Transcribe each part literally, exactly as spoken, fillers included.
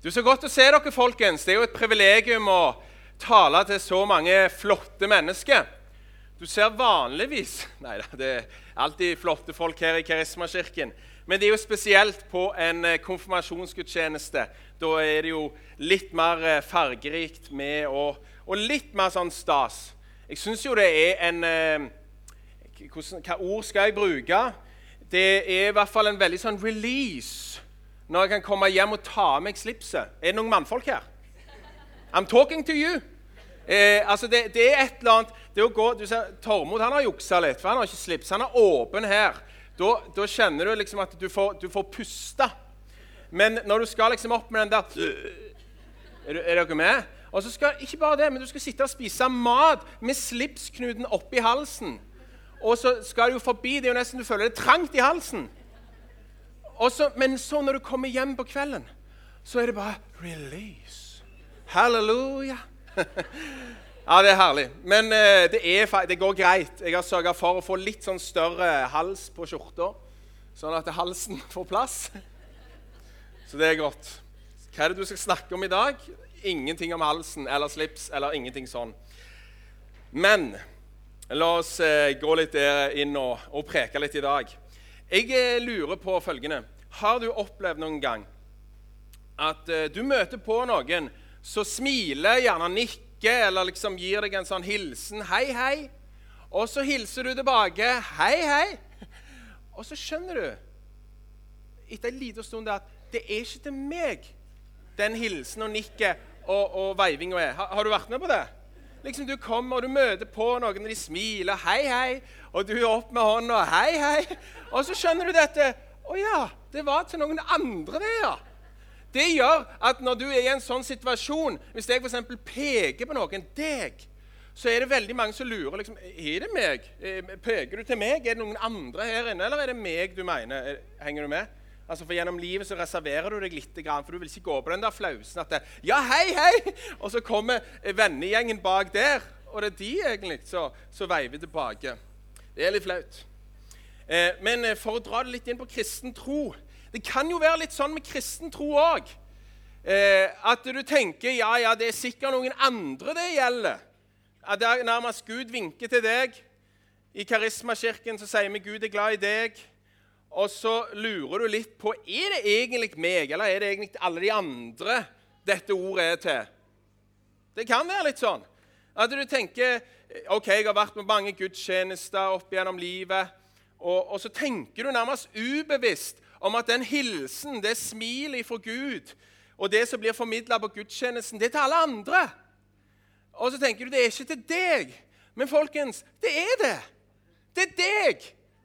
Du, så godt å se dere, folkens. Det er jo et privilegium å tale til så mange flotte mennesker. Du ser vanligvis... Nei, det er alltid flotte folk her i Karismakirken. Men det er jo spesielt på en konfirmasjonsgudstjeneste. Da er det jo litt mer fargerikt med, og, og litt mer sånn stas. Jeg synes jo det er en... Hvordan, hva ord skal jeg bruke? Det er i hvert fall en veldig sånn release når jeg kan komme hjem og ta av meg slipset. Er det noen mannfolk her? I'm talking to you. Eh, altså det, det er et eller annet, det å gå, du ser, Tormod han har jukset litt, for han har ikke slips, han er åpen her. Da, da kjenner du liksom at du får, du får puste. Men når du skal liksom opp med den der, er, du, er dere med? Og så skal, ikke bare det, men du skal sitte og spise mat med slipsknuten oppi halsen. Og så skal du jo forbi, det er jo nesten du føler det trangt i halsen. Og så, men så når du kommer hjem på kvelden, så er det bare release. Halleluja. Ja, det er herlig. Men eh, det, er, det går greit. Jeg har sørget for å få litt sånn større hals på skjorta, sånn at halsen får plass. Så det er godt. Hva er det du skal snakke om i dag? Ingenting om halsen eller slips eller ingenting sånn. Men la oss eh, gå litt inn og, og preke litt i dag. Jeg eh, lurer på følgende. Har du opplevd noen gang at eh, du møter på noen som smiler, gjerne nikker, eller liksom gir deg en sånn hilsen, hei, hei, og så hilser du tilbake, hei, hei, og så skjønner du, etter en liten stund, at det er ikke til meg den hilsen og nikker og, og veivingen er. Har, har du vært med på det? Liksom du kommer og du møter på noen, og de smiler, hei, hei, og du er opp med hånden, hei, hei, og så skjønner du dette, å ja, det var til noen andre det, ja. Det gjør at når du er i en sånn situasjon, hvis jeg for eksempel peker på noen, deg, så er det veldig mange som lurer, liksom, er det meg? Peker du til meg? Er det noen andre her inne, eller er det meg du mener? Henger du med? Altså, for gjennom livet så reserverer du deg litt, for du vil ikke gå på den der flausen at det, ja, hei, hei, og så kommer vennegjengen bak der, og det er de egentlig så, så veiver tilbake. Det er litt flaut. Eh, men for å dra det litt inn på kristen tro, det kan jo være litt sånn med kristen tro også, eh, at du tenker, ja, ja, det er sikkert noen andre det gjelder. At det er nærmest Gud vinker til deg. I Karismakirken så sier vi Gud er glad i deg, og så lurer du litt på, er det egentlig meg, eller er det egentlig alle de andre dette ordet er til? Det kan være litt sånn. At du tenker, ok, jeg har vært med mange gudstjenester opp gjennom livet, og, og så tenker du nærmest ubevisst om at den hilsen, det smilet fra Gud, og det som blir formidlet på gudstjenesten, det er til alle andre. Og så tenker du, det er ikke til deg. Men folkens, det er det. Det er deg.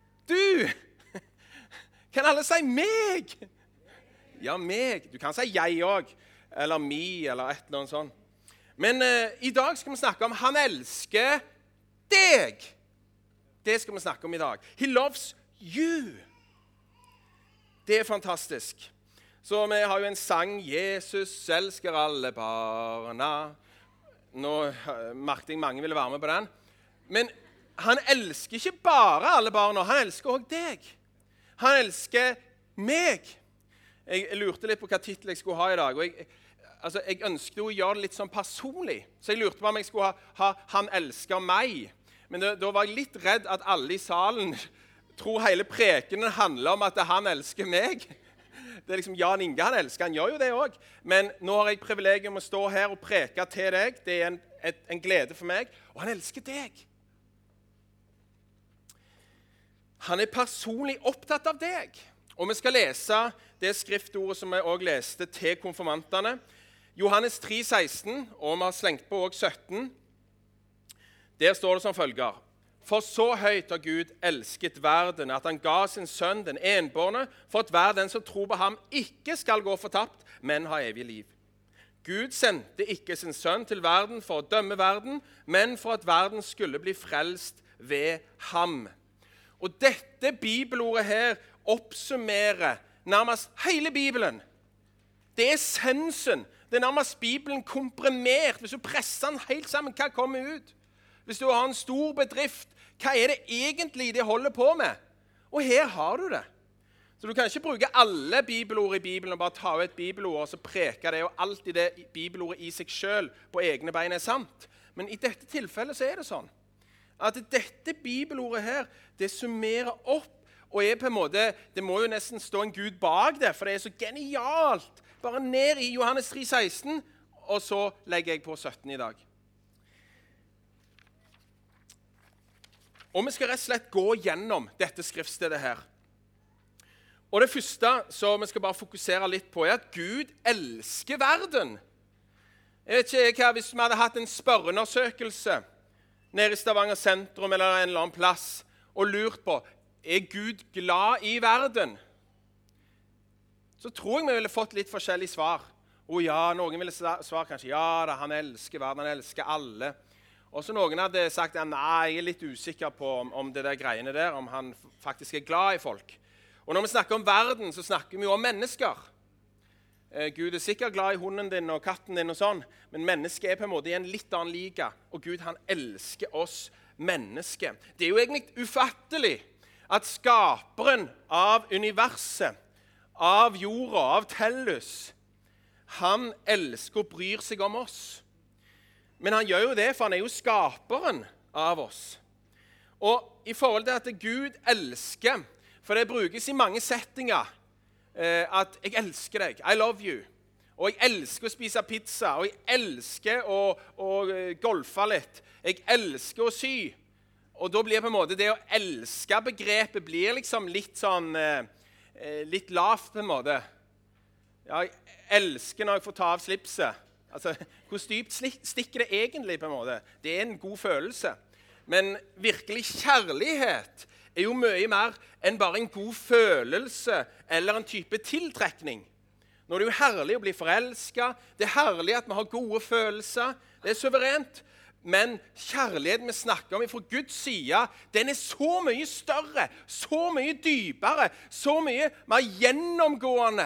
Du. Kan alle si meg? Ja, meg. Du kan si jeg også, eller mi, eller et eller annet sånt. Men uh, i dag skal vi snakke om han elsker deg. Det skal vi snakke om i dag. He loves you. Det er fantastisk. Så vi har jo en sang, Jesus elsker alle barna. Nå merket jeg mange ville være med på den. Men han elsker ikke bare alle barna, han elsker også deg. Han elsker meg. Jeg, jeg lurte litt på hva titel jeg skulle ha i dag, og jeg, altså, jeg ønsket jo å gjøre det litt sånn personlig. Så jeg lurte på om jeg skulle ha, ha «Han elsker meg». Men da, da var jeg litt redd at alle i salen tror hele prekenen handler om at han elsker meg. Det er liksom Jan Inge, han elsker, han gjør jo det også. Men nå har jeg privilegium å stå her og preke til deg. Det er en, et, en glede for meg. Og han elsker deg. Han er personlig opptatt av deg. Og vi skal lese det skriftordet som vi også leste til konfirmantene. Johannes tre seksten, og vi har slengt på også sytten. Der står det som følger. For så høyt har Gud elsket verden, at han ga sin sønn, den enbårne, for at hver den som tror på ham ikke skal gå fortapt, men ha evig liv. Gud sendte ikke sin sønn til verden for å dømme verden, men for at verden skulle bli frelst ved ham. Og dette bibelordet her oppsummerer nærmest hele Bibelen. Det er essensen. Det er nærmest Bibelen komprimert. Hvis du presser den helt sammen, hva kommer ut? Hvis du har en stor bedrift, hva er det egentlig de holder på med? Og her har du det. Så du kan ikke bruke alle bibelord i Bibelen og bare ta ut et bibelord og så preke det, og alltid det bibelordet i seg selv på egne bein er sant. Men i dette tilfellet så er det sånn at dette bibelordet her, det summerer opp, og er på en måte, det må jo nesten stå en Gud bak det, for det er så genialt. Bare ned i Johannes tre seksten, og så legger jeg på sytten i dag. Og vi skal rett og slett gå gjennom dette skriftstedet her. Og det første som vi skal bare fokusere litt på er at Gud elsker verden. Jeg vet ikke hva, hvis vi hadde hatt en spørreundersøkelse nede i Stavanger sentrum eller en eller annen plass, og lurt på, er Gud glad i verden? Så tror jeg vi ville fått litt forskjellige svar. Å ja, noen ville svare kanskje, ja da, han elsker verden, han elsker alle. Og så noen hadde sagt, ja, nei, jeg er litt usikker på om, om det der greiene der, om han faktisk er glad i folk. Og når vi snakker om verden, så snakker vi jo om mennesker. Eh, Gud er sikkert glad i hunden din og katten din og sånn, men mennesket er på en måte i en litt annen liga, og Gud han elsker oss mennesker. Det er jo egentlig ufattelig at skaperen av universet, av jorda, av Tellus, han elsker og bryr seg om oss. Men han gjør jo det, for han er jo skaperen av oss. Og i forhold til at Gud elsker, for det brukes i mange settinger, eh, at jeg elsker deg, I love you, og jeg elsker å spise pizza, og jeg elsker å, å golfe litt, jeg elsker å sy. Og da blir på en måte det å elske begrepet blir liksom litt sånn, eh, litt lavt på en måte. Ja, jeg elsker når jeg får ta av slipset. Altså, hvor dypt stikker det egentlig på en måte? Det er en god følelse. Men virkelig kjærlighet er jo mye mer enn bare en god følelse eller en type tiltrekning. Nå er det jo herlig å bli forelsket, det er herlig at vi har gode følelser, det er suverent. Men kjærligheten vi snakker om fra Guds side, den er så mye større, så mye dypere, så mye mer gjennomgående.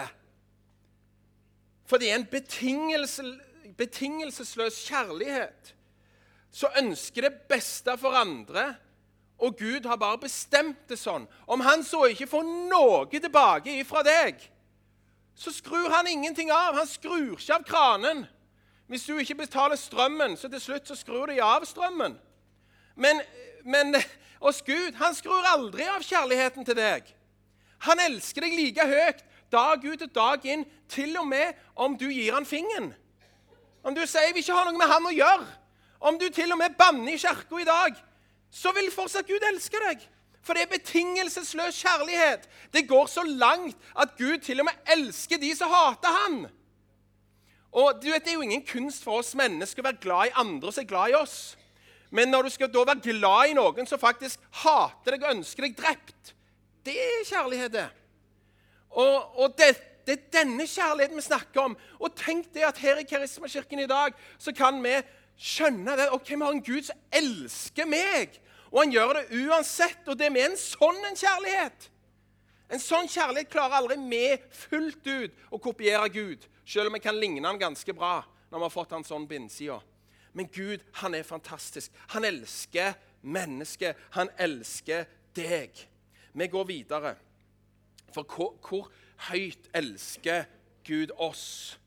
For det er en betingelse, betingelsesløs kjærlighet. Så ønsker det beste for andre, og Gud har bare bestemt det sånn. Om han så ikke får noe tilbake ifra deg, så skrur han ingenting av. Han skrur ikke av kranen. Hvis du ikke betaler strømmen, så til slutt så skrur de av strømmen. Men, men hos Gud, han skrur aldri av kjærligheten til deg. Han elsker deg like høyt, dag ut og dag inn, til og med om du gir han fingeren. Om du sier vi ikke har noe med han å gjøre, om du til og med banner i kirken i dag, så vil fortsatt Gud elske deg. For det er betingelsesløs kjærlighet. Det går så langt at Gud til og med elsker de som hater han. Og du vet, det er jo ingen kunst for oss mennesker å være glad i andre som er glad i oss. Men når du skal da være glad i noen som faktisk hater deg og ønsker deg drept, det er kjærlighet det. Og, og det, det er denne kjærligheten vi snakker om. Og tenk det at her i Karismakirken i dag så kan vi skjønne det. Ok, vi har en Gud som elsker meg, og han gjør det uansett, og det er med en sånn en kjærlighet. En sånn kjærlighet klarer aldri med fullt ut å kopiere Gud, selv om vi kan ligne han ganske bra når vi har fått han sånn på innsida. Men Gud, han er fantastisk. Han elsker mennesket. Han elsker deg. Vi går videre. For hvor, hvor høyt elsker Gud oss?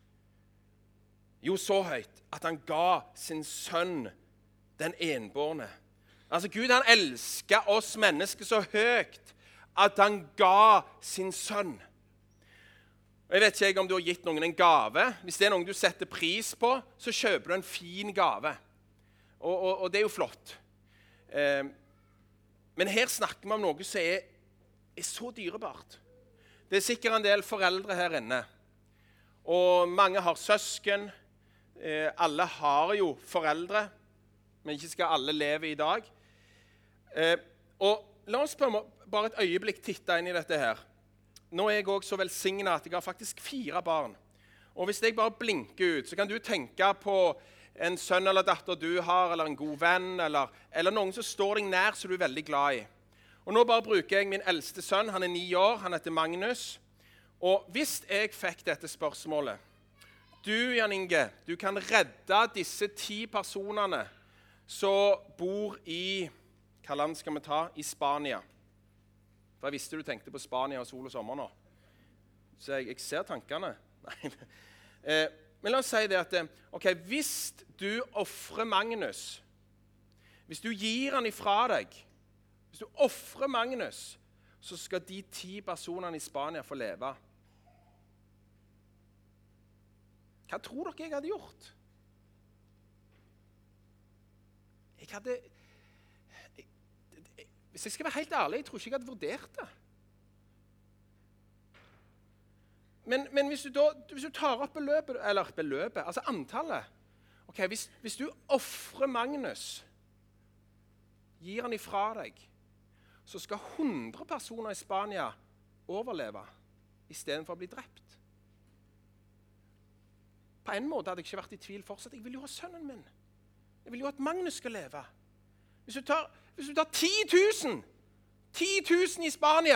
Jo, så høyt at han ga sin sønn, den enbårne. Altså, Gud, han elsker oss mennesker så høyt at han ga sin sønn. Og jeg vet ikke om du har gitt noen en gave. Hvis det er noen du setter pris på, så kjøper du en fin gave. Og, og, og det er jo flott. Eh, men her snakker vi om noe som er, er så dyrebart. Det er sikkert en del foreldre her inne. Og mange har søsken. Eh, alle har jo foreldre, men ikke skal alle leve i dag. Eh, og la oss bare et øyeblikk titte inn i dette her. Nå er jeg også så velsignet at jeg har faktisk fire barn. Og hvis jeg bare blinker ut, så kan du tenke på en sønn eller datter du har, eller en god venn, eller, eller noen som står deg nær som du er veldig glad i. Og nå bare bruker jeg min eldste sønn, han er ni år, han heter Magnus. Og hvis jeg fikk dette spørsmålet, du, Jan Inge, du kan redde disse ti personene som bor i, hva land skal vi ta? I Spania. For jeg visste du tenkte på Spania og sol og sommer nå. Så jeg, jeg ser tankene. Nei. Eh, men la oss si det at ok, hvis du offrer Magnus, hvis du gir han ifra deg, hvis du offrer Magnus, så skal de ti personene i Spania få leve. Hva tror dere jeg hadde gjort? Jeg hadde... Jeg, jeg, hvis jeg skal være helt ærlig, jeg tror ikke jeg hadde vurdert det. Men, men hvis, du da, hvis du tar opp beløpet, eller beløpet, altså antallet, ok, hvis, hvis du offrer Magnus, gir han ifra deg, så skal hundre personer i Spania overleve, i stedet for å bli drept. På en måte hadde jeg ikke vært i tvil fortsatt. Jeg vil jo ha sønnen min. Jeg vil jo at Magnus skal leve. Hvis du tar, hvis du tar ti tusen, ti tusen i Spania,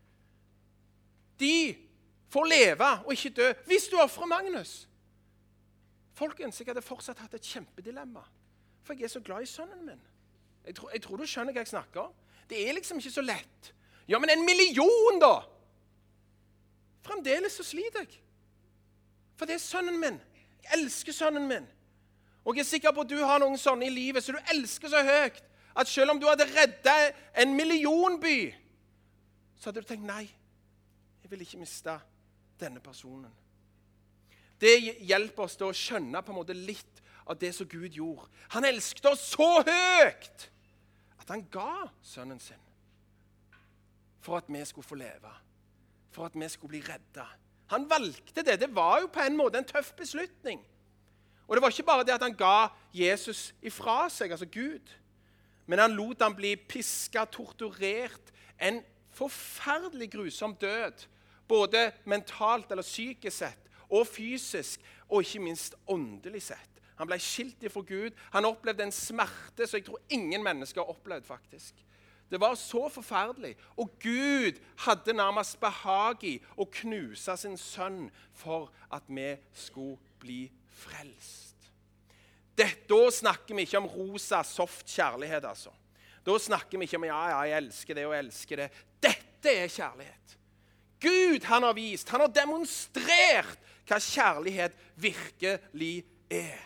de får leve og ikke dø, hvis du offrer Magnus. Folkens, jeg hadde fortsatt hatt et kjempedilemma, for jeg er så glad i sønnen min. Jeg tror, jeg tror du skjønner hva jeg snakker om. Det er liksom ikke så lett. Ja, men en million da! Fremdeles så sliter jeg. For det er sønnen min. Jeg elsker sønnen min. Og jeg er sikker på at du har noen sånne i livet, så du elsker så høyt, at selv om du hadde reddet en millionby, så hadde du tenkt, nei, jeg vil ikke miste denne personen. Det hjelper oss til å skjønne på en måte litt av det som Gud gjorde. Han elsket oss så høyt, at han ga sønnen sin, for at vi skulle få leve, for at vi skulle bli reddet. Han valgte det. Det var jo på en måte en tøff beslutning. Og det var ikke bare det at han ga Jesus ifra seg, altså Gud, men han lot han bli pisket, torturert, en forferdelig grusom død, både mentalt eller psykisk sett, og fysisk, og ikke minst åndelig sett. Han ble skilt ifra Gud. Han opplevde en smerte, så jeg tror ingen mennesker har opplevd faktisk. Det var så forferdelig, og Gud hadde nærmest behag i å knuse sin sønn for at vi skulle bli frelst. Det, da snakker vi ikke om rosa, soft kjærlighet, altså. Da snakker vi ikke om, ja, ja, jeg elsker det og jeg elsker det. Dette er kjærlighet. Gud, han har vist, han har demonstrert hva kjærlighet virkelig er.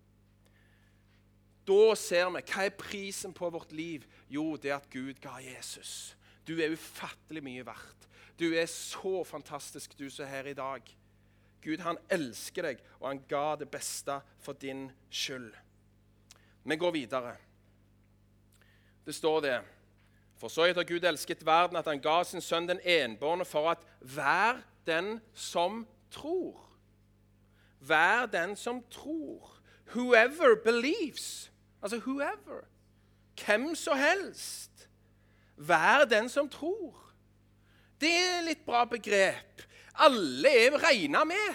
Da ser vi, hva er prisen på vårt liv? Jo, det er at Gud ga Jesus. Du er ufattelig mye verdt. Du er så fantastisk, du som er her i dag. Gud, han elsker deg, og han ga det beste for din skyld. Vi går videre. Det står det, for så har Gud elsket verden, at han ga sin sønn den enbårne for at hver den som tror. Hver den som tror. Whoever believes. Altså whoever. Hvem som helst. Vær den som tror. Det er litt bra begrep. Alle er regnet med.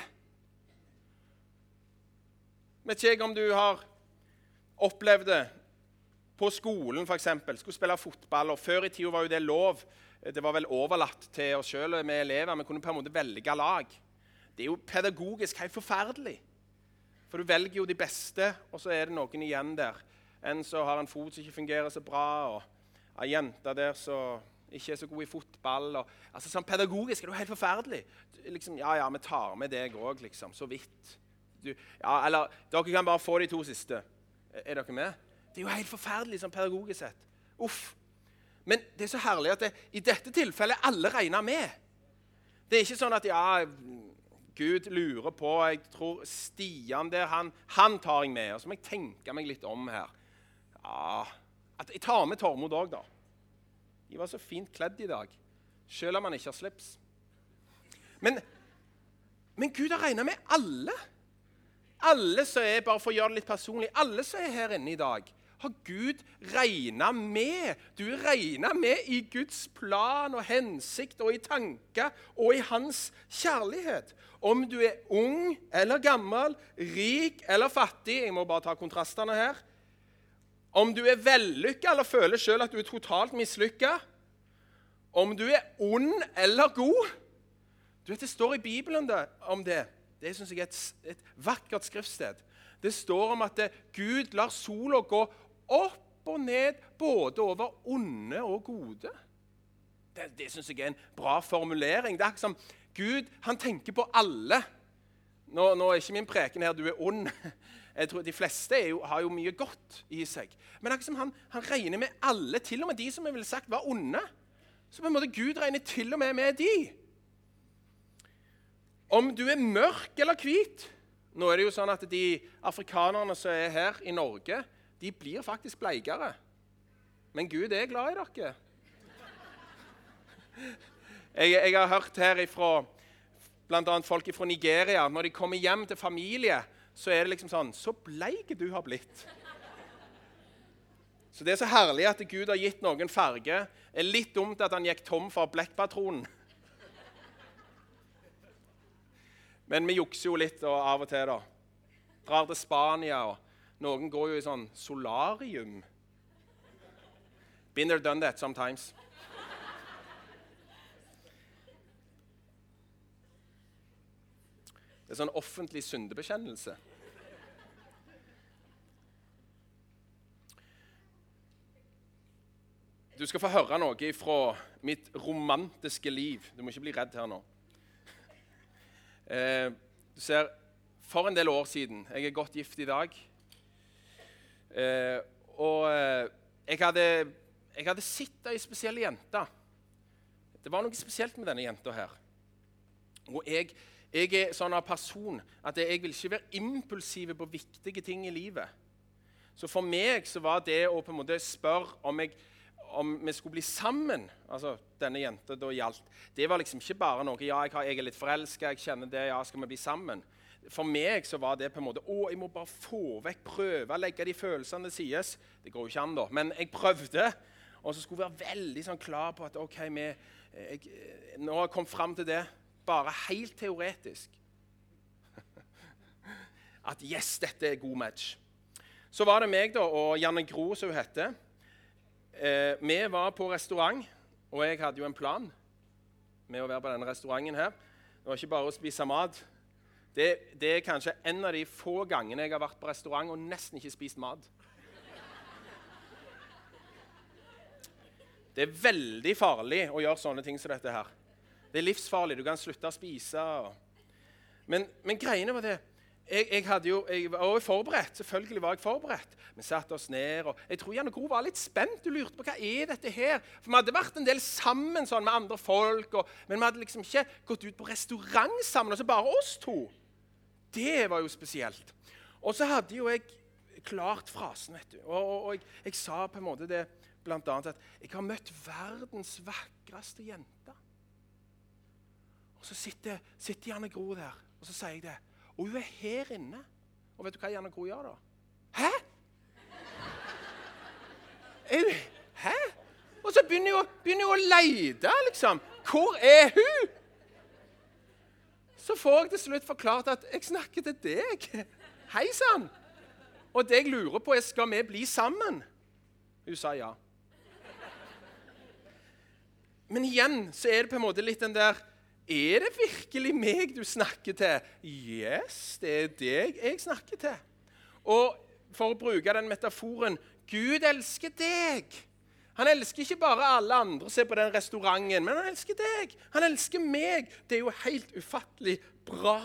Vet ikke jeg om du har opplevd det på skolen for eksempel. Skulle spille fotball, og før i tiden var jo det lov. Det var vel overlatt til oss selv med elever. Vi kunne på en måte velge lag. Det er jo pedagogisk helt forferdelig. For du velger jo de beste, og så er det noen igjen der. En som har en fot som ikke fungerer så bra, og en jente der som ikke er så god i fotball. Og, altså sånn pedagogisk er det jo helt forferdelig. Liksom, ja, ja, vi tar med deg også, liksom, så vidt. Du, ja, eller, dere kan bare få de to siste. Er, er dere med? Det er jo helt forferdelig sånn pedagogisk sett. Uff. Men det er så herlig at det, i dette tilfellet er alle regnet med. Det er ikke sånn at, ja, Gud lurer på, jeg tror Stian der, han, han tar jeg med, og så må jeg tenke meg litt om her. Ja, at jeg tar med Tormod også da. De var så fint kledd i dag, selv om han ikke har slips. Men, men Gud har regnet med alle. Alle som er, bare for å gjøre det litt personlig, alle som er her inne i dag, har Gud regnet med. Du er regnet med i Guds plan og hensikt og i tanker og i hans kjærlighet. Om du er ung eller gammel, rik eller fattig, jeg må bare ta kontrastene her. Om du er vellykket eller føler selv at du er totalt mislykket. Om du er ond eller god. Du vet, det står i Bibelen det, om det. Det synes jeg er et, et vakkert skriftsted. Det står om at det, Gud lar sola gå opp og ned, både over onde og gode. Det, det synes jeg er en bra formulering. Det er som Gud, han tenker på alle. Nå, nå er ikke min preken her, du er ond. Jeg tror De fleste er jo, har jo mye godt i seg. Men det er som han, han regner med alle, til og med de som jeg ville sagt var onde. Så på en måte Gud regner til og med med de. Om du er mørk eller hvit. Nå er det jo sånn at de afrikanerne som er her i Norge, de blir faktisk bleikere. Men Gud er glad i dere. Jeg, jeg har hørt her ifra, blant annet folk fra Nigeria, når de kommer hjem til familie, så er det liksom sånn, så bleik du har blitt. Så det er så herlig at Gud har gitt noen farge. Det er litt dumt at han gikk tom for blekkpatronen. Men vi jukser jo litt og av og til da. Drar til Spania, og noen går jo i sånn solarium. Been there, done that sometimes. Det er sånn offentlig syndebekjennelse. Du skal få høre noe fra mitt romantiske liv. Du må ikke bli redd her nå. Eh, du ser, for en del år siden, jeg er godt gift i dag, eh, og eh, jeg, hadde, jeg hadde sett en spesiell jente. Det var noe spesielt med denne jenta her. Og jeg, jeg er sånn av person at jeg vil ikke være impulsiv på viktige ting i livet. Så for meg så var det å på en måte spørre om jeg om vi skulle bli sammen, altså denne jenta da gjaldt, det var liksom ikke bare noe, ja, jeg, har, jeg er litt forelsket, jeg kjenner det, ja, skal vi bli sammen? For meg så var det på en måte, å, jeg må bare få vekk, prøve, legge de følelsene sies. Det går jo ikke an da, men jeg prøvde, og så skulle jeg være veldig sånn klar på at, ok, vi, jeg, nå har jeg kommet frem til det, bare helt teoretisk. At yes, dette er god match. Så var det meg da, og Janne Gro, som hun hette. Eh, vi var på restaurant, og jeg hadde jo en plan med å være på denne restauranten her. Det var ikke bare å spise mat. Det, det er kanskje en av de få gangene jeg har vært på restaurant og nesten ikke spist mat. Det er veldig farlig å gjøre sånne ting som dette her. Det er livsfarlig, du kan slutte å spise. Og... Men, men greiene var det. Jeg, jeg, hadde jo, jeg var jo forberedt, selvfølgelig var jeg forberedt. Vi satte oss ned, og jeg tror Janne Gro var litt spent. Du lurte på hva er dette her? For vi hadde vært en del sammen sånn, med andre folk, og, men vi hadde liksom ikke gått ut på restaurant sammen, og så bare oss to. Det var jo spesielt. Og så hadde jo jeg klart frasen, vet du. Og, og, og jeg, jeg sa på en måte det, blant annet at jeg har møtt verdens vakreste jente. Og så sitter, sitter Janne Gro der, og så sier jeg det. Og hun er her inne. Og vet du hva Janne Gro gjør da? Hæ? Er, hæ? Og så begynner hun, begynner hun å leide, liksom. Hvor er hun? Så får jeg til slutt forklart at jeg snakker til deg. Hei sann. Og det jeg lurer på er, skal vi bli sammen? Hun sa ja. Men igjen så er det på en måte litt den der, er det virkelig meg du snakker til? Yes, det er deg jeg snakker til. Og for å bruke den metaforen, Gud elsker deg. Han elsker ikke bare alle andre som er på den restauranten, men han elsker deg. Han elsker meg. Det er jo helt ufattelig bra.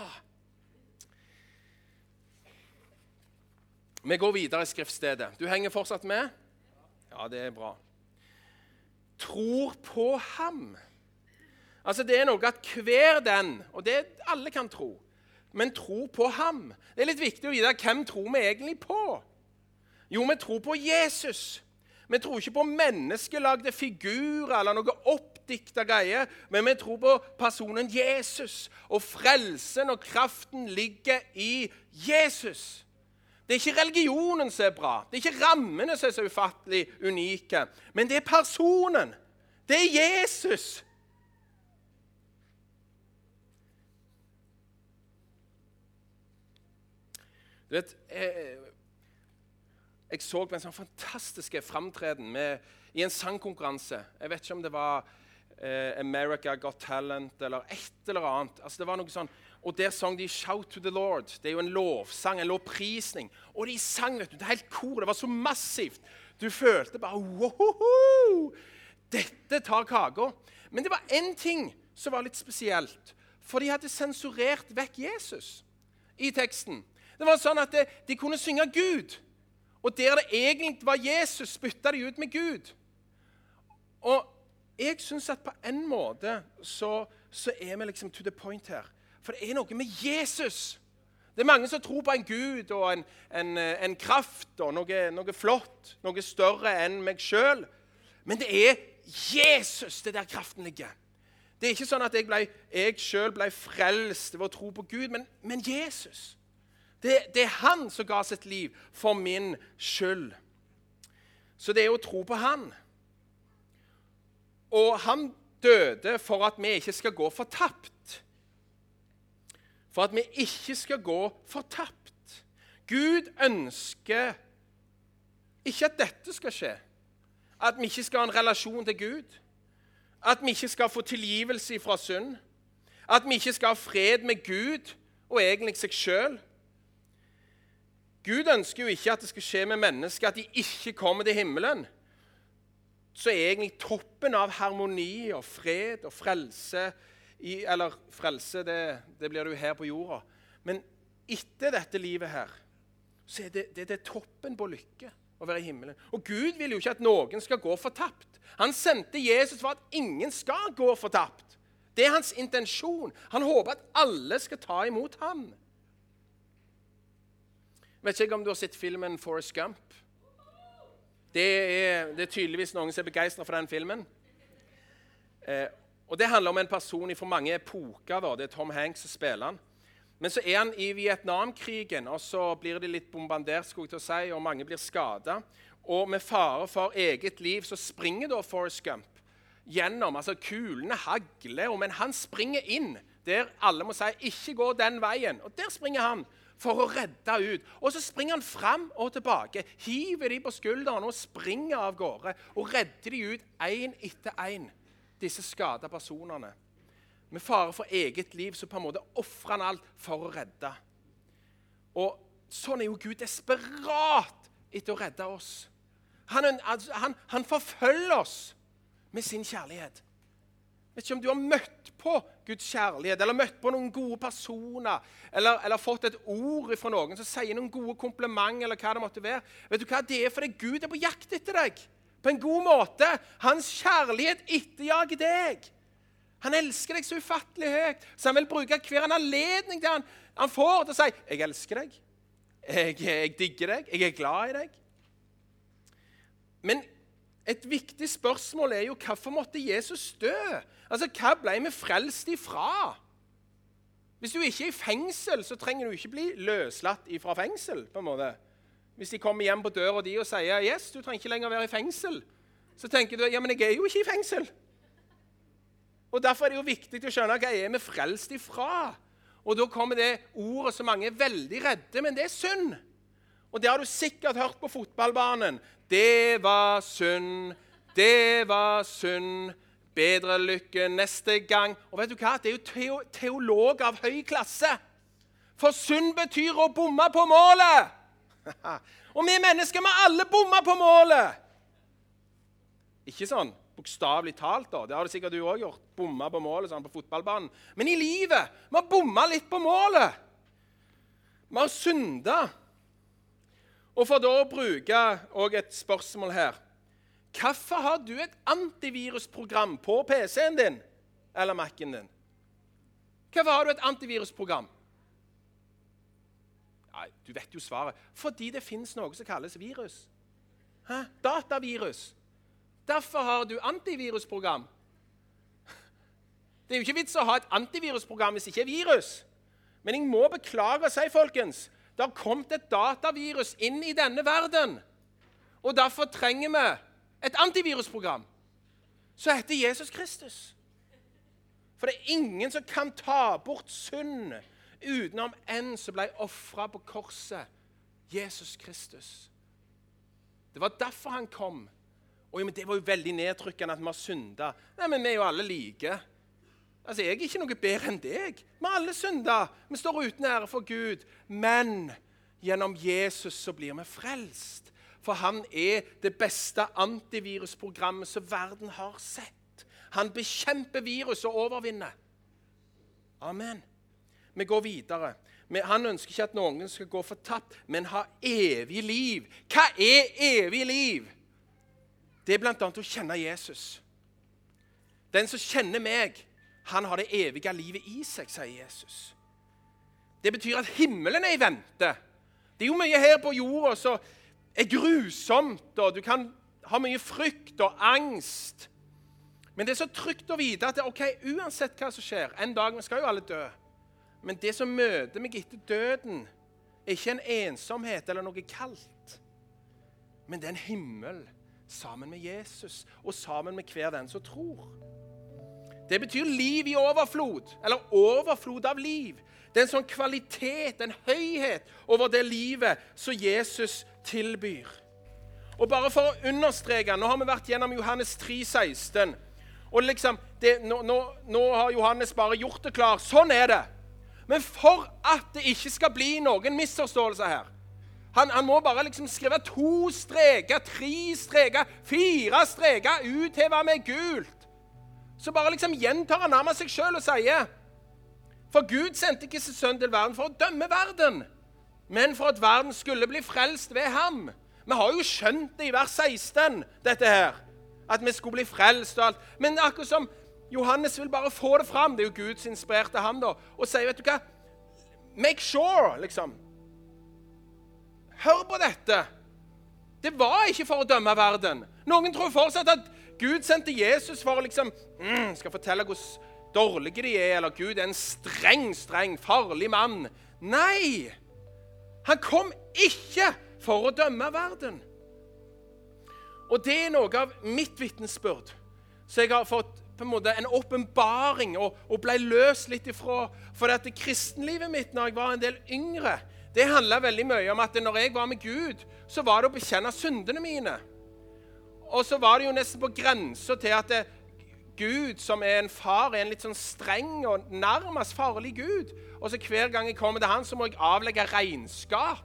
Vi går videre i skriftstedet. Du henger fortsatt med? Ja, det er bra. Tror på ham. Altså det er noe at hver den, og det alle kan tro, men tro på ham. Det er litt viktig å vite hvem tror vi egentlig på. Jo, vi tror på Jesus. Vi tror ikke på menneskelagde figurer eller noe oppdiktet greie, men vi tror på personen Jesus, og frelsen og kraften ligger i Jesus. Det er ikke religionen som er bra, det er ikke rammene som er så ufattelig unike, men det er personen. Det er Jesus. Du vet, jeg, jeg så på en sånn fantastisk fremtreden med, i en sangkonkurranse. Jeg vet ikke om det var eh, America Got Talent eller et eller annet. Altså, det var noe sånn, og der sang de Shout to the Lord. Det er jo en lovsang, en lovprisning. Og de sang, vet du, det er helt kor, det var så massivt. Du følte bare, wow, dette tar kaka. Men det var en ting som var litt spesielt. For de hadde sensurert vekk Jesus i teksten. Det var sånn at det, de kunne synge Gud. Og der det egentlig var Jesus, spyttet de ut med Gud. Og jeg synes at på en måte så, så er vi liksom to the point her. For det er noe med Jesus. Det er mange som tror på en Gud og en, en, en kraft og noe, noe flott, noe større enn meg selv. Men det er Jesus det der kraften ligger. Det er ikke sånn at jeg, ble, jeg selv ble frelst ved å tro på Gud, men, men Jesus. Det, det er han som ga sitt liv for min skyld. Så det er å tro på han. Og han døde for at vi ikke skal gå fortapt. For at vi ikke skal gå fortapt. Gud ønsker ikke at dette skal skje. At vi ikke skal ha en relasjon til Gud. At vi ikke skal få tilgivelse fra synd. At vi ikke skal ha fred med Gud og egentlig seg selv. Gud ønsker jo ikke at det skal skje med mennesker at de ikke kommer til himmelen. Så er egentlig toppen av harmoni og fred og frelse, i, eller frelse, det, det blir det jo her på jorda. Men etter dette livet her, så er det, det, det er toppen på lykke å være i himmelen. Og Gud vil jo ikke at noen skal gå fortapt. Han sendte Jesus for at ingen skal gå fortapt. Det er hans intensjon. Han håper at alle skal ta imot ham. Vet ikke om du har sett filmen Forrest Gump? Det er, det er tydeligvis noen som er begeistret for den filmen. Eh, og det handler om en person fra mange epoker. Da. Det er Tom Hanks som spiller han. Men så er han i Vietnamkrigen, og så blir det litt bombardert, skulle jeg til å si, og mange blir skadet. Og med fare for eget liv så springer da Forrest Gump gjennom. Altså kulene hagler, men han springer inn der alle må si, ikke gå den veien. Og der springer han for å redde ut. Og så springer han frem og tilbake, hiver de på skulderen og springer av gårde, og redder de ut en etter en, disse skadede personene. Med fare for eget liv, så på en måte offrer han alt for å redde. Og sånn er jo Gud desperat etter å redde oss. Han, han, han forfølger oss med sin kjærlighet. Jeg vet ikke om du har møtt på Guds kjærlighet, eller møtt på noen gode personer, eller, eller fått et ord fra noen som sier noen gode kompliment, eller hva det måtte være. Vet du hva? Det er fordi Gud er på jakt etter deg. På en god måte. Hans kjærlighet etterjager deg. Han elsker deg så ufattelig høyt, så han vil bruke hver en anledning til han, han får til å si, jeg elsker deg, jeg, jeg digger deg, jeg er glad i deg. Men et viktig spørsmål er jo, hvorfor måtte Jesus dø? Altså, hva ble vi frelst ifra? Hvis du ikke er i fengsel, så trenger du ikke bli løslatt ifra fengsel, på en måte. Hvis de kommer hjem på døra di og sier, yes, du trenger ikke lenger være i fengsel, så tenker du, ja, men jeg er jo ikke i fengsel. Og derfor er det jo viktig å skjønne hva er vi frelst ifra. Og da kommer det ordet som mange er veldig redde, men det er synd. Og det har du sikkert hørt på fotballbanen. Det var synd, det var synd, bedre lykke neste gang. Og vet du hva? Det er jo teo teolog av høy klasse. For synd betyr å bomme på målet. Og vi mennesker må alle bomme på målet. Ikke sånn bokstavelig talt, da. Det har det sikkert du også gjort. Bomma på målet sånn på fotballbanen. Men i livet, vi har bomma litt på målet. Vi har syndet. Og for da å bruke også et spørsmål her. Hvorfor har du et antivirusprogram på P C-en din? Eller Mac-en din? Hvorfor har du et antivirusprogram? Nei, du vet jo svaret. Fordi det finnes noe som kalles virus. Hæ? Datavirus. Derfor har du antivirusprogram. Det er jo ikke vits å ha et antivirusprogram hvis det ikke er virus. Men jeg må beklage å si, folkens, det har kommet et datavirus inn i denne verden. Og derfor trenger vi et antivirusprogram som heter Jesus Kristus. For det er ingen som kan ta bort synd utenom en som ble offret på korset, Jesus Kristus. Det var derfor han kom. Og ja, men det var jo veldig nedtrykkende at vi har syndet. Nei, men vi er jo alle like. Altså, jeg er ikke noe bedre enn deg. Vi har alle syndet. Vi står uten ære for Gud. Men gjennom Jesus så blir vi frelst. For han er det beste antivirusprogrammet som verden har sett. Han bekjemper virus og overvinner. Amen. Vi går videre. Han ønsker ikke at noen skal gå fortapt, men ha evig liv. Hva er evig liv? Det er blant annet å kjenne Jesus. Den som kjenner meg, han har det evige livet i seg, sier Jesus. Det betyr at himmelen er i vente. Det er jo mye her på jorda som er grusomt, og du kan ha mye frykt og angst. Men det er så trygt å vite at det, ok, uansett hva som skjer, en dag vi skal jo alle dø. Men det som møter meg etter døden, er ikke en ensomhet eller noe kaldt. Men det er en himmel sammen med Jesus, og sammen med hver den som tror. Det betyr liv i overflod, eller overflod av liv. Det er en sånn kvalitet, en høyhet over det livet som Jesus tilbyr. Og bare for å understreke, nå har vi vært gjennom Johannes tre seksten, og liksom, det, nå, nå, nå har Johannes bare gjort det klar, sånn er det. Men for at det ikke skal bli noen misforståelser her, han, han må bare liksom skrive to streker, tre streker, fire streker, utheve med gult. Så bare liksom gjentar han nærmere seg selv og sier, for Gud sendte ikke sin sønn til verden for å dømme verden, men for at verden skulle bli frelst ved ham. Vi har jo skjønt det i vers seksten, dette her, at vi skulle bli frelst og alt. Men akkurat som Johannes vil bare få det fram, det er jo Guds inspirerte ham da, og sier, vet du hva, make sure, liksom. Hør på dette. Det var ikke for å dømme verden. Noen tror fortsatt at Gud sendte Jesus for å liksom, mm, skal fortelle hvor dårlige de er, eller Gud er en streng, streng, farlig mann. Nei, han kom ikke for å dømme verden. Og det er noe av mitt vitnesbyrd. Så jeg har fått på en måte en åpenbaring og, og ble løst litt ifra. For at det kristenlivet mitt når jeg var en del yngre, det handlet veldig mye om at når jeg var med Gud, så var det å bekjenne syndene mine. Og så var det jo nesten på grensen til at det, Gud, som er en far, er en litt sånn streng og nærmest farlig Gud. Og så hver gang jeg kommer til han, så må jeg avlegge regnskap.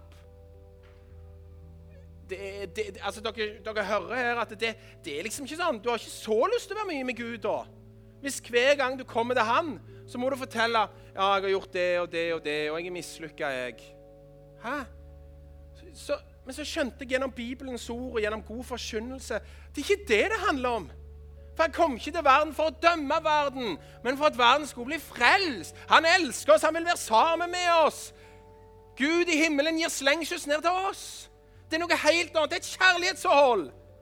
Det, det, altså dere, dere hører her at det, det er liksom ikke sånn. Du har ikke så lyst til å være mye med Gud da. Hvis hver gang du kommer til han, så må du fortelle, ja, jeg har gjort det og det og det, og jeg er mislykket, jeg. Hæ? Så, men så skjønte jeg gjennom Bibelens ord og gjennom god forkynnelse, det er ikke det det handler om. For han kom ikke til verden for å dømme verden, men for at verden skulle bli frelst. Han elsker oss, han vil være sammen med oss. Gud i himmelen gir slengkyss ned til oss. Det er noe helt annet, det er et kjærlighetsforhold.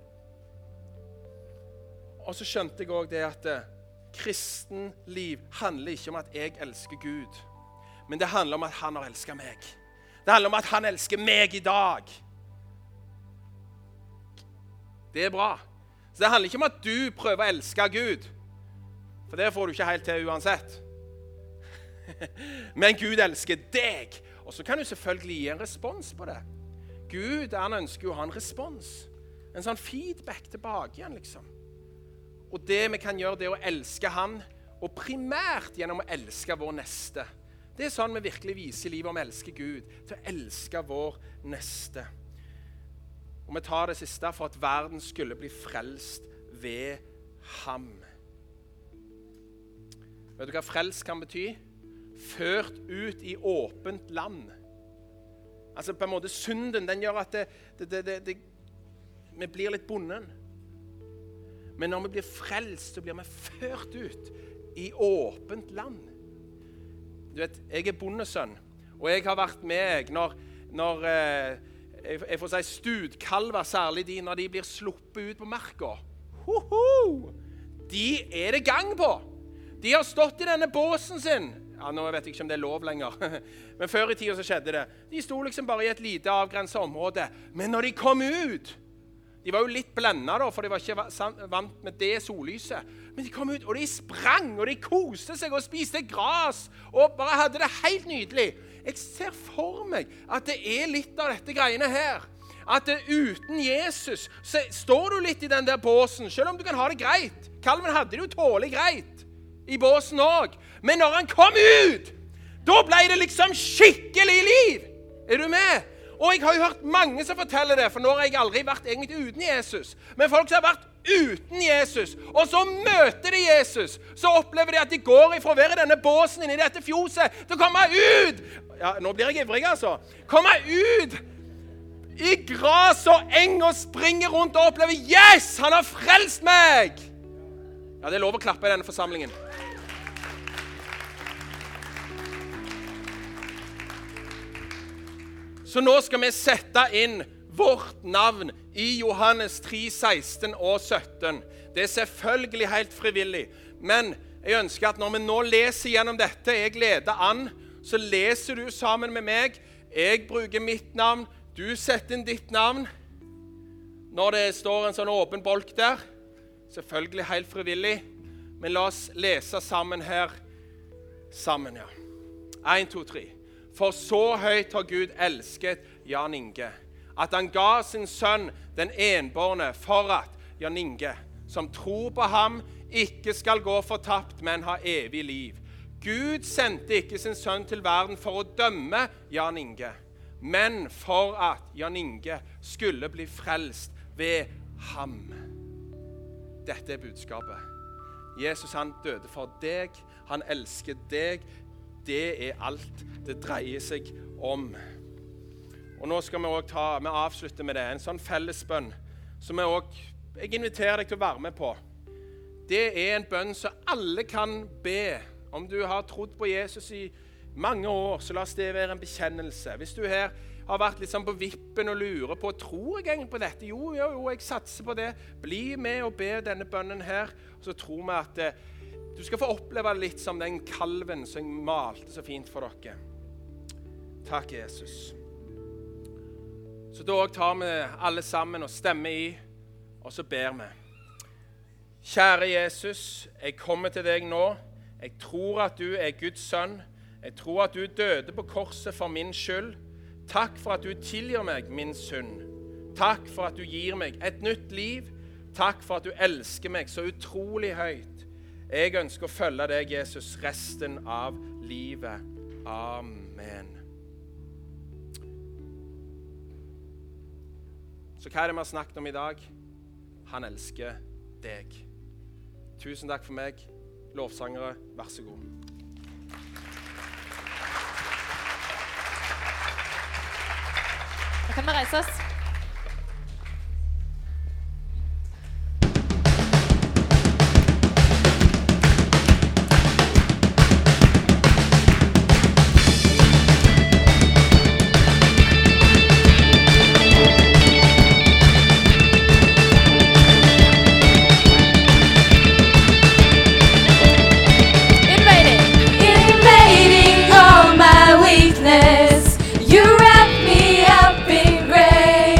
Og så skjønte jeg også det at kristen liv handler ikke om at jeg elsker Gud, men det handler om at han har elsket meg. Det handler om at han elsker meg i dag. Det er bra. Så det handler ikke om at du prøver å elske Gud, for det får du ikke helt til uansett. Men Gud elsker deg, og så kan du selvfølgelig gi en respons på det. Gud, han ønsker jo å ha en respons, en sånn feedback tilbake igjen, liksom. Og det vi kan gjøre, det er å elske han, og primært gjennom å elske vår neste. Det er sånn vi virkelig viser livet om å elske Gud, til å elske vår neste. Og vi tar det siste for at verden skulle bli frelst ved ham. Vet du hva frelst kan bety? Ført ut i åpent land. Altså på en måte synden, den gjør at det, det, det, det, det, vi blir litt bonden. Men når vi blir frelst, så blir vi ført ut i åpent land. Du vet, jeg er bondesønn, og jeg har vært med når, når eh, jeg, jeg får si studkalver, særlig de når de blir sluppet ut på marka. Hoho! De er det gang på. De har stått i denne båsen sin. Ja, nå vet jeg ikke om det er lov lenger. Men før i tiden så skjedde det. De sto liksom bare i et lite avgrenset område. Men når de kom ut, de var jo litt blendet da, for de var ikke vant med det sollyset. Men de kom ut, og de sprang, og de koste seg og spiste gras, og bare hadde det helt nydelig. Jeg ser for meg at det er litt av dette greiene her. At det, uten Jesus så står du litt i den der båsen, selv om du kan ha det greit. Kalven hadde det jo tålig greit i båsen også. Men når han kom ut, da ble det liksom skikkelig liv. Er du med? Og jeg har jo hørt mange som forteller det, for nå har jeg aldri vært egentlig uten Jesus. Men folk som har vært uten Jesus, og så møter de Jesus, så opplever de at de går ifra å være i denne båsen inn i dette fjoset, til å komme ut. Ja, nå blir jeg ivrig, altså. Komme ut i gras og eng og springe rundt og oppleve, yes, han har frelst meg. Ja, det er lov å klappe i denne forsamlingen. Så nå skal vi sette inn vårt navn i Johannes tre, seksten og sytten. Det er selvfølgelig helt frivillig, men jeg ønsker at når vi nå leser gjennom dette, jeg leder an, så leser du sammen med meg. Jeg bruker mitt navn, du setter inn ditt navn. Når det står en sånn åpen bolk der, selvfølgelig helt frivillig, men la oss lese sammen her, sammen, ja. En, to, tre. For så høyt har Gud elsket Jan Inge, at han ga sin sønn den enbårne for at Jan Inge, som tror på ham, ikke skal gå fortapt, men ha evig liv. Gud sendte ikke sin sønn til verden for å dømme Jan Inge, men for at Jan Inge skulle bli frelst ved ham. Dette er budskapet. Jesus, han døde for deg, han elsker deg. Det er alt det dreier seg om. Og nå skal vi også ta, vi avslutte med det, en sånn fellesbønn, som jeg også, jeg inviterer deg til å være med på. Det er en bønn som alle kan be. Om du har trodd på Jesus i mange år, så la oss det være en bekjennelse. Hvis du her har vært litt sånn på vippen og lurer på, tror jeg egentlig på dette? Jo, jo, jo, jeg satser på det. Bli med og be denne bønnen her, og så tror vi at eh, du skal få oppleve litt som den kalven som jeg malte så fint for dere. Takk, Jesus. Så da tar vi alle sammen og stemmer i, og så ber vi. Kjære Jesus, jeg kommer til deg nå. Jeg tror at du er Guds sønn. Jeg tror at du døde på korset for min skyld. Takk for at du tilgir meg min synd. Takk for at du gir meg et nytt liv. Takk for at du elsker meg så utrolig høyt. Jeg ønsker å følge deg, Jesus, resten av livet. Amen. Så hva er det vi har snakket om i dag? Han elsker deg. Tusen takk for meg. Lovsangere, vær så god. Da kan vi reise oss. You wrap me up in grace.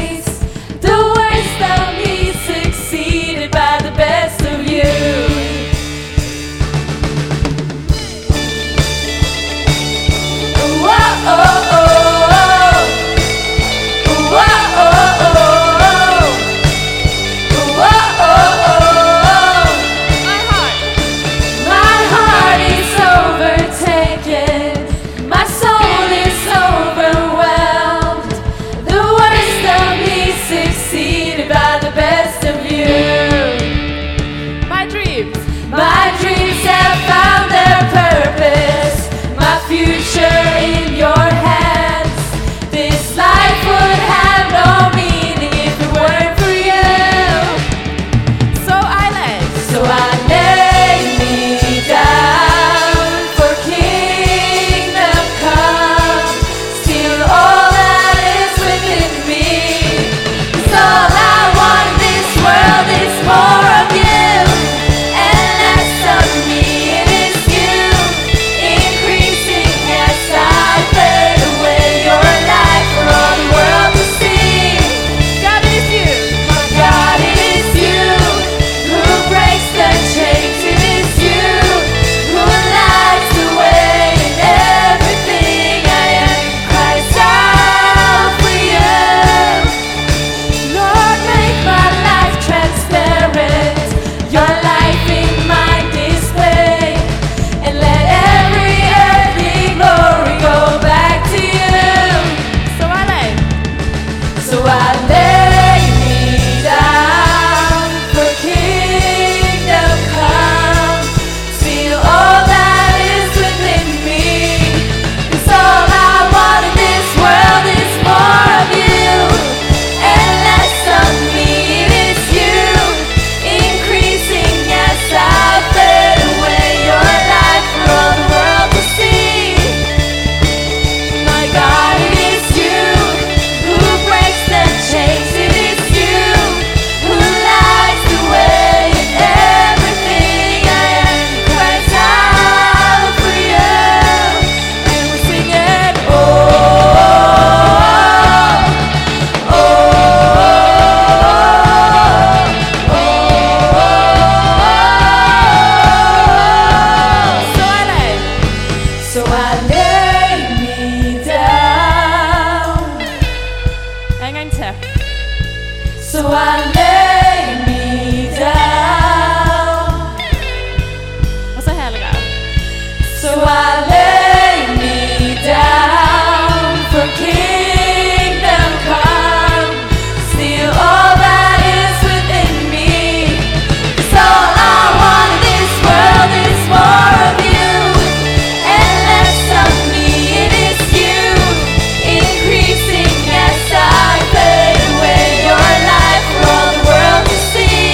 So I lay me down. Og så helere. So I lay me down for kingdom come. Steal all that is within me. 'Cause all I want in this world is more of you and less of me. It is you increasing as I fade away. Your life for all the world to see.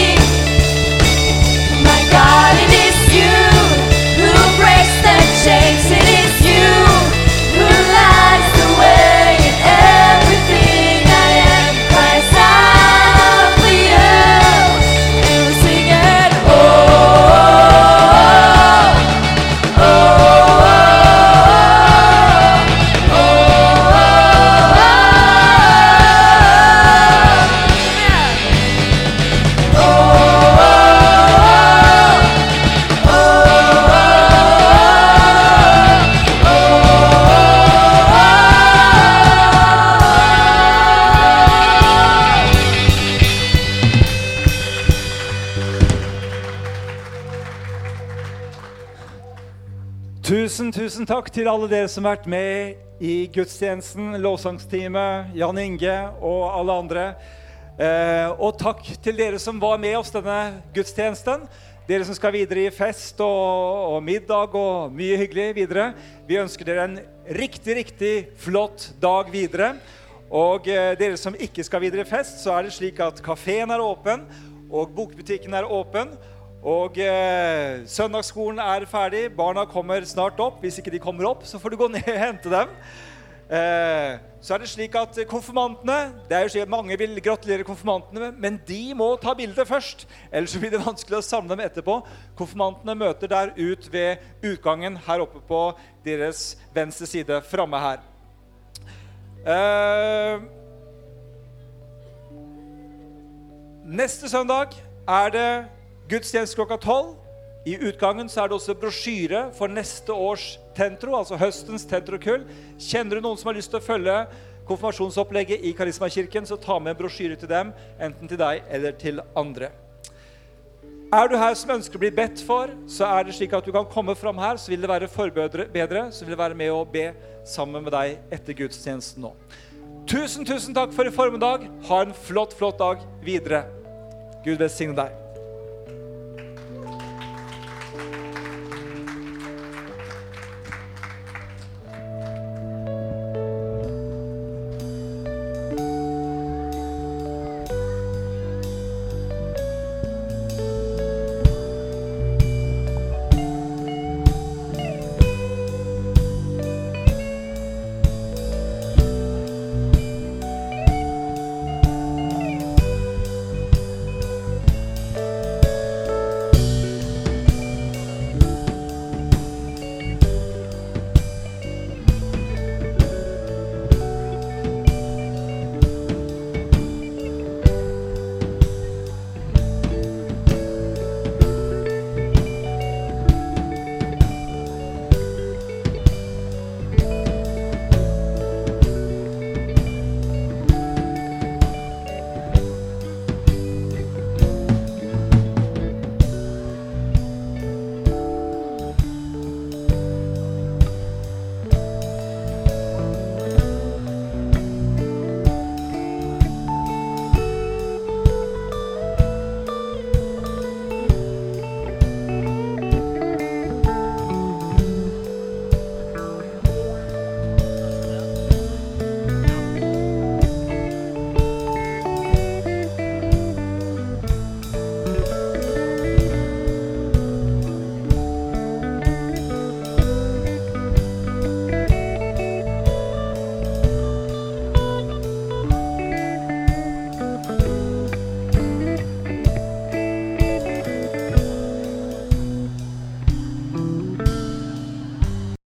My God, it is you who breaks the chains. It is you who lights the way in everything I am. Christ, I love for you. And we're singing, oh, oh, oh, oh, Tusen, tusen takk til alle dere som har vært med i gudstjenesten, lovsangsteamet, Jan Inge og alle andre. Eh, og takk til dere som var med oss denne gudstjenesten. Dere som skal videre i fest og, og middag og mye hyggelig videre. Vi ønsker dere en riktig, riktig flott dag videre. Og eh, dere som ikke skal videre i fest, så er det slik at kaféen er åpen, og bokbutikken er åpen. Og eh, søndagsskolen er ferdig, barna kommer snart opp. Hvis ikke de kommer opp, så får du gå ned og hente dem. Eh, så er det slik at konfirmantene, det er jo slik at mange vil gratulere konfirmantene, men de må ta bildet først, ellers så blir det vanskelig å samle dem etterpå. Konfirmantene møter der ut ved utgangen her oppe på deres venstre side, fremme her. Eh, neste søndag er det gudstjeneste klokka tolv. I utgangen så er det også brosjyre for neste års tentro, altså høstens tentrokull. Kjenner du noen som har lyst til å følge konfirmasjonsopplegget i Karismakirken, så ta med en brosjyre til dem, enten til deg eller til andre. Er du her som ønsker å bli bedt for, så er det slik at du kan komme fram her, så vil det være forbedre, så vil det være med å be sammen med deg etter gudstjenesten nå. Tusen, tusen takk for i formiddag. Ha en flott, flott dag videre. Gud velsigne deg.